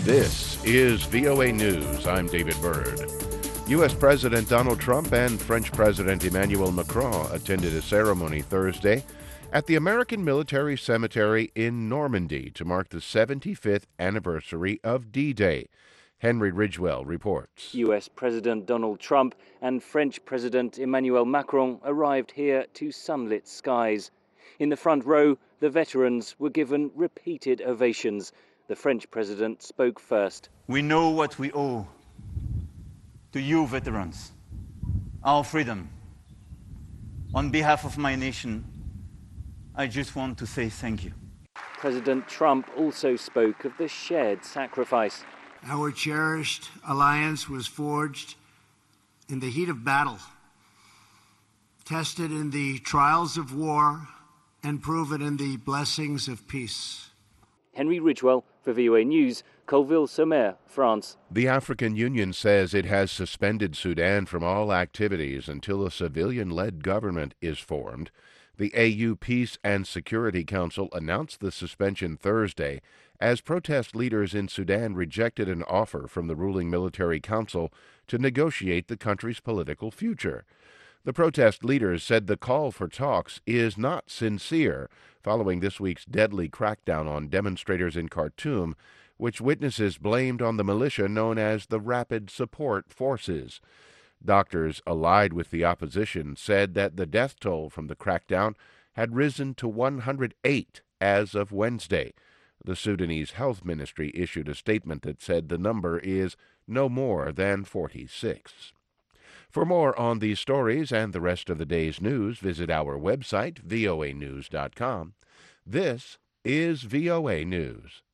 This is VOA News. I'm David Byrd. U.S. President Donald Trump and French President Emmanuel Macron attended a ceremony Thursday at the American Military Cemetery in Normandy to mark the 75th anniversary of D-Day. Henry Ridgwell reports. U.S. President Donald Trump and French President Emmanuel Macron arrived here to sunlit skies. In the front row, the veterans were given repeated ovations. The French president spoke first. We know what we owe to you veterans, our freedom. On behalf of my nation, I just want to say thank you. President Trump also spoke of the shared sacrifice. Our cherished alliance was forged in the heat of battle, tested in the trials of war, and proven in the blessings of peace. Henry Ridgwell for VOA News, Colville-sur-Mer, France. The African Union says it has suspended Sudan from all activities until a civilian-led government is formed. The AU Peace and Security Council announced the suspension Thursday as protest leaders in Sudan rejected an offer from the ruling military council to negotiate the country's political future. The protest leaders said the call for talks is not sincere following this week's deadly crackdown on demonstrators in Khartoum, which witnesses blamed on the militia known as the Rapid Support Forces. Doctors allied with the opposition said that the death toll from the crackdown had risen to 108 as of Wednesday. The Sudanese Health Ministry issued a statement that said the number is no more than 46. For more on these stories and the rest of the day's news, visit our website, voanews.com. This is VOA News.